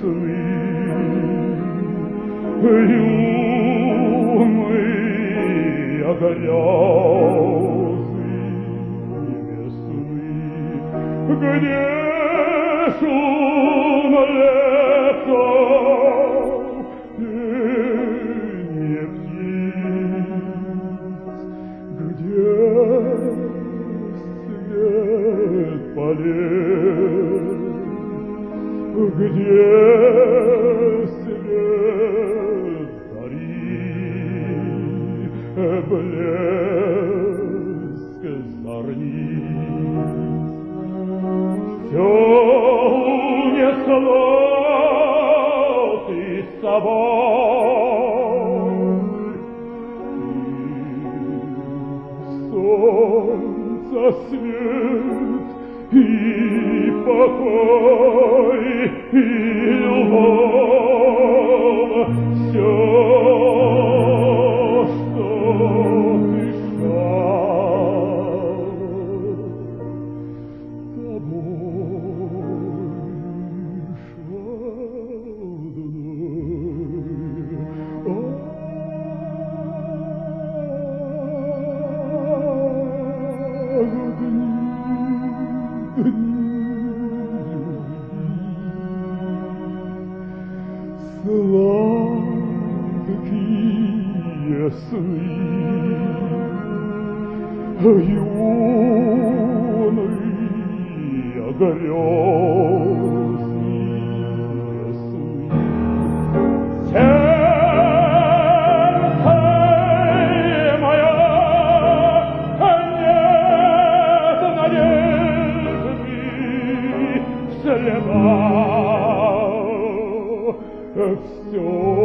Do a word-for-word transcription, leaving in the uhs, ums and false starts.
весны, юный огорёзы весны, где шум лета не птиц, где свет полей, где свет зари, блеск зорниц. Всё унесло ты с собой, и солнце свет, и покой, и любовь, всё, что дышал тобой шадной. Сладкие сны, юный огорёзы весны. Сердце мое, нет надежды, слепа, всё